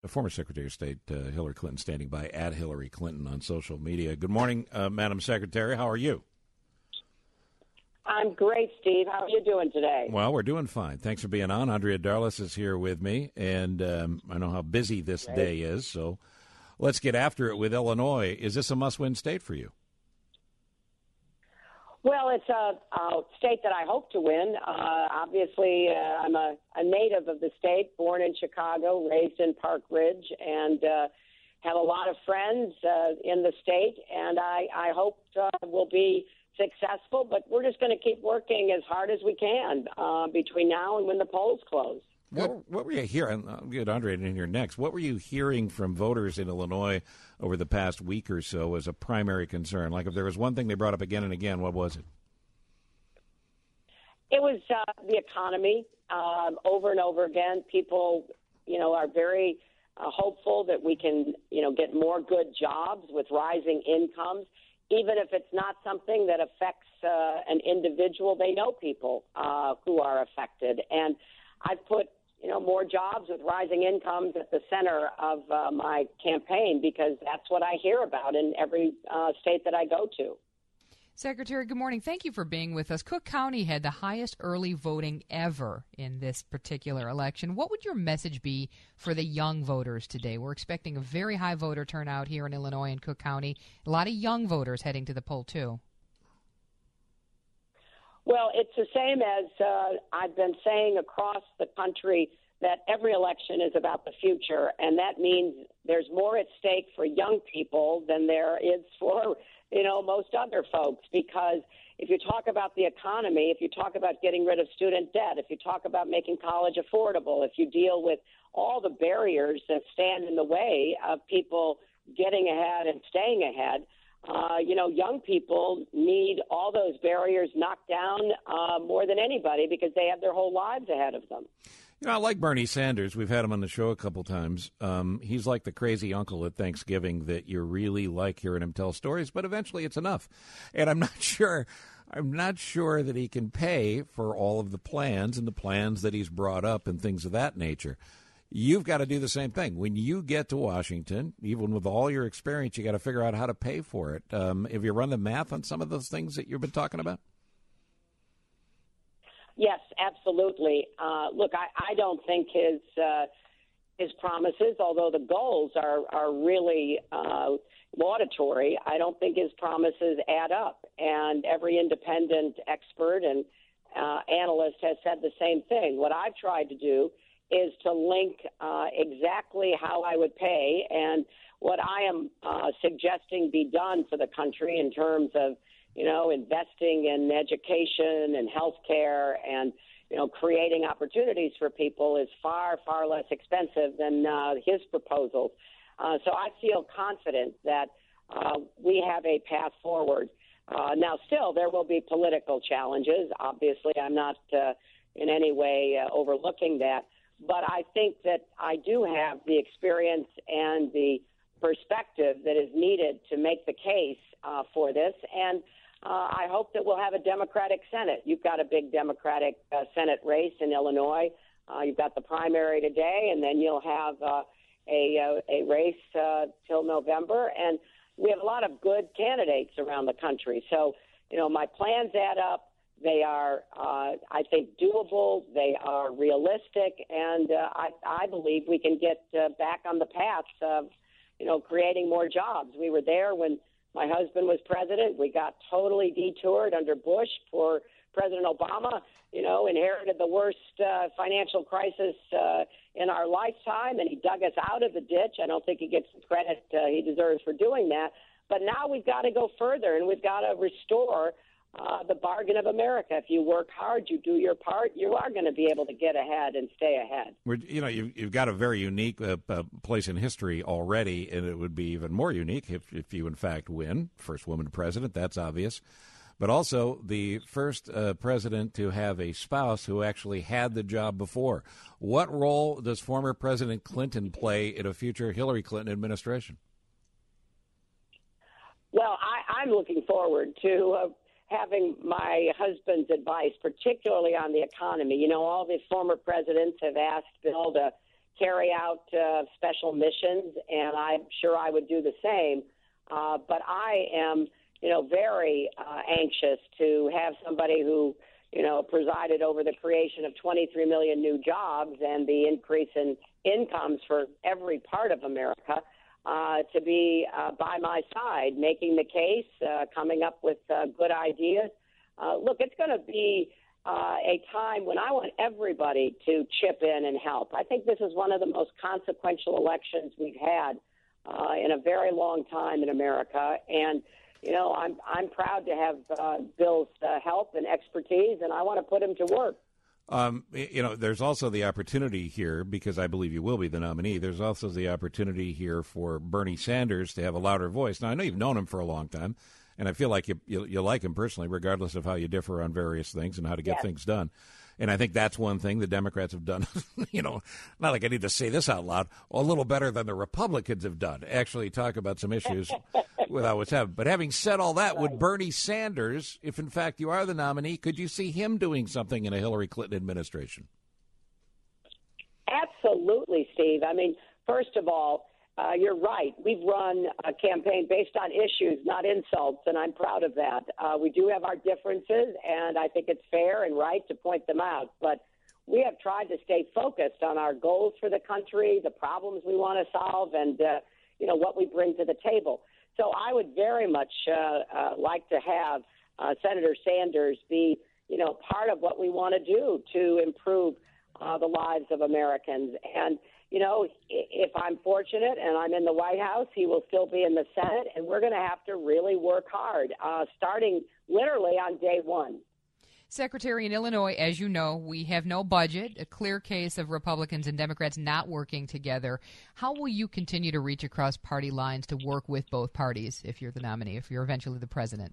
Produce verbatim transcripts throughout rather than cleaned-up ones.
former Secretary of State uh, Hillary Clinton, standing by at Hillary Clinton on social media. Good morning, uh, Madam Secretary. How are you? I'm great, Steve. How are you doing today? Well, we're doing fine. Thanks for being on. Andrea Darlus is here with me, and um, I know how busy this Great. day is, so let's get after it with Illinois. Is this a must-win state for you? Well, it's a, a state that I hope to win. Uh, obviously, uh, I'm a, a native of the state, born in Chicago, raised in Park Ridge, and uh, have a lot of friends uh, in the state, and I, I hope uh, we'll be successful, but we're just going to keep working as hard as we can uh, between now and when the polls close. What, what were you hearing? I'll get Andre in here next. What were you hearing from voters in Illinois over the past week or so as a primary concern? Like if there was one thing they brought up again and again, what was it? It was uh, the economy. Um, over and over again, people, you know, are very uh, hopeful that we can, you know, get more good jobs with rising incomes. Even if it's not something that affects uh, an individual, they know people uh, who are affected. And I've put, you know, more jobs with rising incomes at the center of uh, my campaign because that's what I hear about in every uh, state that I go to. Secretary, good morning. Thank you for being with us. Cook County had the highest early voting ever in this particular election. What would your message be for the young voters today? We're expecting a very high voter turnout here in Illinois and Cook County. A lot of young voters heading to the poll, too. Well, it's the same as uh, I've been saying across the country, that every election is about the future, and that means there's more at stake for young people than there is for, you know, most other folks, because if you talk about the economy, if you talk about getting rid of student debt, if you talk about making college affordable, if you deal with all the barriers that stand in the way of people getting ahead and staying ahead, Uh, you know, young people need all those barriers knocked down uh, more than anybody because they have their whole lives ahead of them. You know, I like Bernie Sanders. We've had him on the show a couple times. Um, he's like the crazy uncle at Thanksgiving that you really like hearing him tell stories, but eventually it's enough. And I'm not sure, I'm not sure that he can pay for all of the plans and the plans that he's brought up and things of that nature. You've got to do the same thing. When you get to Washington, even with all your experience, you got to figure out how to pay for it. Um, have you run the math on some of those things that you've been talking about? Yes, absolutely. Uh, look, I, I don't think his uh, his promises, although the goals are are really uh, laudatory, I don't think his promises add up. And every independent expert and uh, analyst has said the same thing. What I've tried to do is to link uh, exactly how I would pay and what I am uh, suggesting be done for the country in terms of, you know, investing in education and health care and, you know, creating opportunities for people is far, far less expensive than uh, his proposals. Uh, so I feel confident that uh, we have a path forward. Uh, now, still, there will be political challenges. Obviously, I'm not uh, in any way uh, overlooking that. But I think that I do have the experience and the perspective that is needed to make the case uh, for this. And uh, I hope that we'll have a Democratic Senate. You've got a big Democratic uh, Senate race in Illinois. Uh, you've got the primary today, and then you'll have uh, a, a race uh, till November. And we have a lot of good candidates around the country. So, you know, my plans add up. They are, uh, I think, doable. They are realistic, and uh, I, I believe we can get uh, back on the path of, you know, creating more jobs. We were there when my husband was president. We got totally detoured under Bush. Poor President Obama, you know, inherited the worst uh, financial crisis uh, in our lifetime, and he dug us out of the ditch. I don't think he gets the credit uh, he deserves for doing that. But now we've got to go further, and we've got to restore Uh, the bargain of America. If you work hard, you do your part, you are going to be able to get ahead and stay ahead. We're, you know, you've, you've got a very unique uh, uh, place in history already, and it would be even more unique if, if you, in fact, win. First woman president, that's obvious. But also the first uh, president to have a spouse who actually had the job before. What role does former President Clinton play in a future Hillary Clinton administration? Well, I, I'm looking forward to uh, having my husband's advice, particularly on the economy. You know, all the former presidents have asked Bill to carry out uh, special missions, and I'm sure I would do the same. Uh, but I am, you know, very uh, anxious to have somebody who, you know, presided over the creation of twenty-three million new jobs and the increase in incomes for every part of America, uh, to be uh, by my side, making the case, uh, coming up with uh, good ideas. Uh, look, it's going to be uh, a time when I want everybody to chip in and help. I think this is one of the most consequential elections we've had uh, in a very long time in America, and you know, I'm I'm proud to have uh, Bill's uh, help and expertise, and I want to put him to work. Um, you know, there's also the opportunity here, because I believe you will be the nominee, there's also the opportunity here for Bernie Sanders to have a louder voice. Now, I know you've known him for a long time, and I feel like you you, you like him personally, regardless of how you differ on various things and how to get Yes. things done. And I think that's one thing the Democrats have done, you know, not like I need to say this out loud, a little better than the Republicans have done, actually talk about some issues without what's happening. But having said all that, would Bernie Sanders, if in fact you are the nominee, could you see him doing something in a Hillary Clinton administration? Absolutely, Steve. I mean, first of all, Uh, you're right. We've run a campaign based on issues, not insults, and I'm proud of that. Uh, we do have our differences, and I think it's fair and right to point them out. But we have tried to stay focused on our goals for the country, the problems we want to solve, and, uh, you know, what we bring to the table. So I would very much uh, uh, like to have uh, Senator Sanders be, you know, part of what we want to do to improve uh, the lives of Americans. And you know, if I'm fortunate and I'm in the White House, he will still be in the Senate, and we're going to have to really work hard, uh, starting literally on day one. Secretary, in Illinois, as you know, we have no budget, a clear case of Republicans and Democrats not working together. How will you continue to reach across party lines to work with both parties if you're the nominee, if you're eventually the president?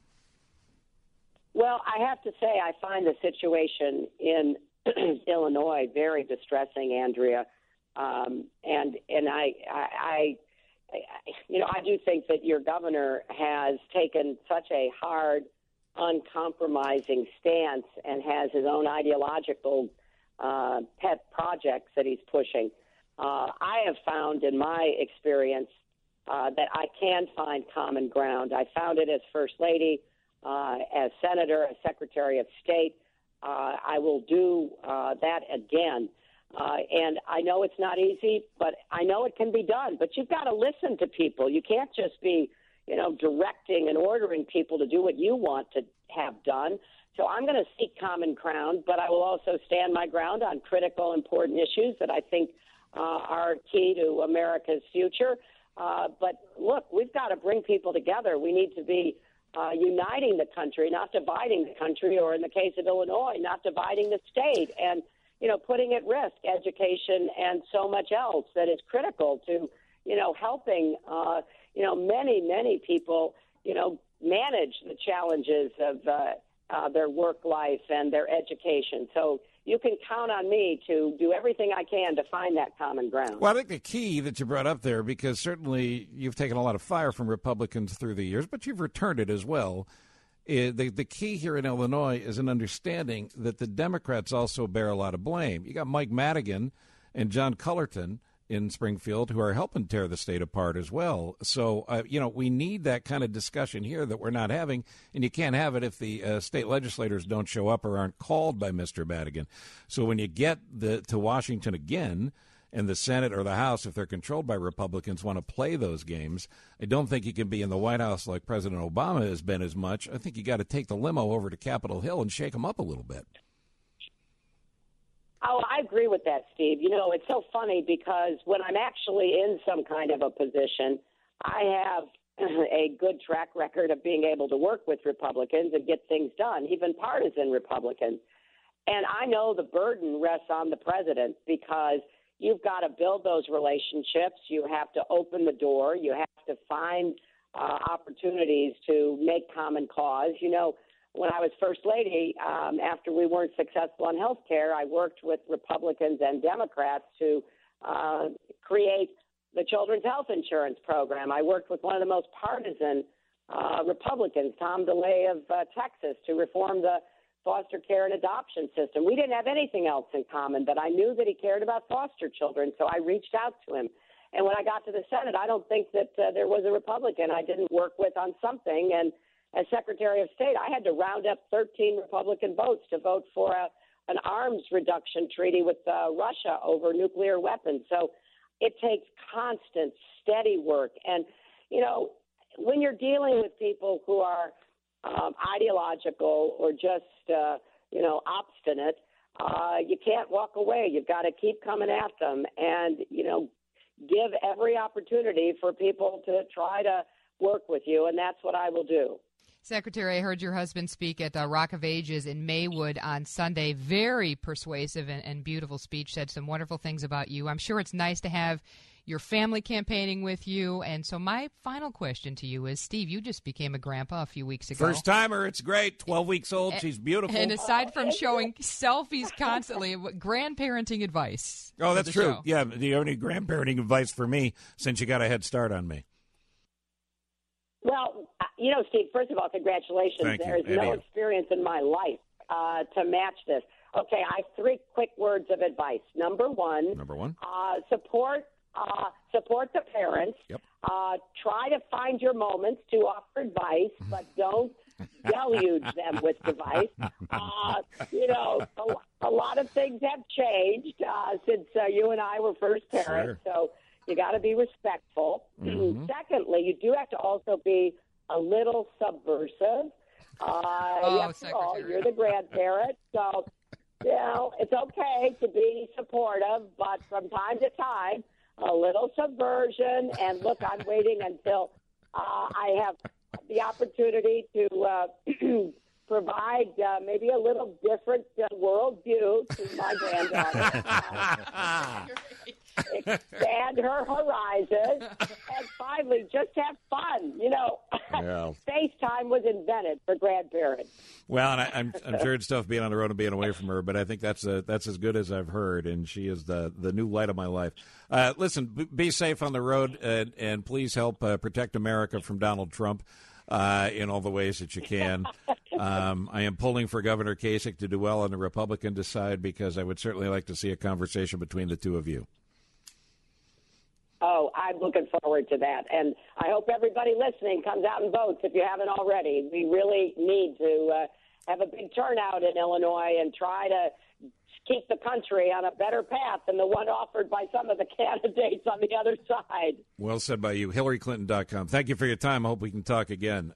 Well, I have to say I find the situation in Illinois very distressing, Andrea. Um, and and I, I, I, you know, I do think that your governor has taken such a hard, uncompromising stance and has his own ideological uh, pet projects that he's pushing. Uh, I have found in my experience uh, that I can find common ground. I found it as First Lady, uh, as Senator, as Secretary of State. Uh, I will do uh, that again. Uh, and I know it's not easy, but I know it can be done. But you've got to listen to people. You can't just be, you know, directing and ordering people to do what you want to have done. So I'm going to seek common ground, but I will also stand my ground on critical, important issues that I think uh, are key to America's future. Uh, but look, we've got to bring people together. We need to be uh, uniting the country, not dividing the country, or in the case of Illinois, not dividing the state. And you know, putting at risk education and so much else that is critical to, you know, helping, uh, you know, many, many people, you know, manage the challenges of uh, uh, their work life and their education. So you can count on me to do everything I can to find that common ground. Well, I think the key that you brought up there, because certainly you've taken a lot of fire from Republicans through the years, but you've returned it as well. Is the, the key here in Illinois is an understanding that the Democrats also bear a lot of blame. You got Mike Madigan and John Cullerton in Springfield who are helping tear the state apart as well. So, uh, you know, we need that kind of discussion here that we're not having, and you can't have it if the uh, state legislators don't show up or aren't called by Mister Madigan. So when you get the, to Washington again, and the Senate or the House, if they're controlled by Republicans, want to play those games, I don't think you can be in the White House like President Obama has been as much. I think you got to take the limo over to Capitol Hill and shake them up a little bit. Oh, I agree with that, Steve. You know, it's so funny because when I'm actually in some kind of a position, I have a good track record of being able to work with Republicans and get things done, even partisan Republicans. And I know the burden rests on the president because you've got to build those relationships. You have to open the door. You have to find uh, opportunities to make common cause. You know, when I was First Lady, um, after we weren't successful on health care, I worked with Republicans and Democrats to uh, create the Children's Health Insurance Program. I worked with one of the most partisan uh, Republicans, Tom DeLay of uh, Texas, to reform the foster care and adoption system. We didn't have anything else in common, but I knew that he cared about foster children, so I reached out to him. And when I got to the Senate, I don't think that uh, there was a Republican I didn't work with on something. And as Secretary of State, I had to round up thirteen Republican votes to vote for a, an arms reduction treaty with uh, Russia over nuclear weapons. So it takes constant, steady work. And, you know, when you're dealing with people who are um, ideological or just, uh, you know, obstinate, uh, you can't walk away. You've got to keep coming at them and, you know, give every opportunity for people to try to work with you, and that's what I will do. Secretary, I heard your husband speak at the Rock of Ages in Maywood on Sunday. Very persuasive and, and beautiful speech, said some wonderful things about you. I'm sure it's nice to have your family campaigning with you. And so my final question to you is, Steve, you just became a grandpa a few weeks ago. First timer. It's great. twelve weeks old. She's beautiful. And aside from showing selfies constantly, grandparenting advice. Oh, that's true. Show. Yeah, the only grandparenting advice for me since you got a head start on me. Well, you know, Steve, first of all, congratulations. Thank you. There's no experience in my life uh, to match this. Okay, I have three quick words of advice. Number one, Number one. Uh, support uh, support the parents. Yep. Uh, try to find your moments to offer advice, but don't deluge them with advice. Uh, you know, a, a lot of things have changed uh, since uh, you and I were first parents, Sure. so you got to be respectful. Mm-hmm. Secondly, you do have to also be a little subversive. Uh, oh, after all, you're the grandparent, so, you know, it's okay to be supportive, but from time to time, a little subversion. And look, I'm waiting until uh, I have the opportunity to uh, provide uh, maybe a little different uh, worldview to my granddaughter. Uh, expand her horizons, and finally, just have fun. You know, Yeah. FaceTime was invented for grandparents. Well, and I, I'm I'm sure it's tough being on the road and being away from her, but I think that's a, that's as good as I've heard, and she is the the new light of my life. Uh, listen, b- be safe on the road, and, and please help uh, protect America from Donald Trump uh, in all the ways that you can. Um, I am pulling for Governor Kasich to do well on the Republican side because I would certainly like to see a conversation between the two of you. Oh, I'm looking forward to that. And I hope everybody listening comes out and votes if you haven't already. We really need to uh, have a big turnout in Illinois and try to keep the country on a better path than the one offered by some of the candidates on the other side. Well said by you. Hillary Clinton dot com. Thank you for your time. I hope we can talk again.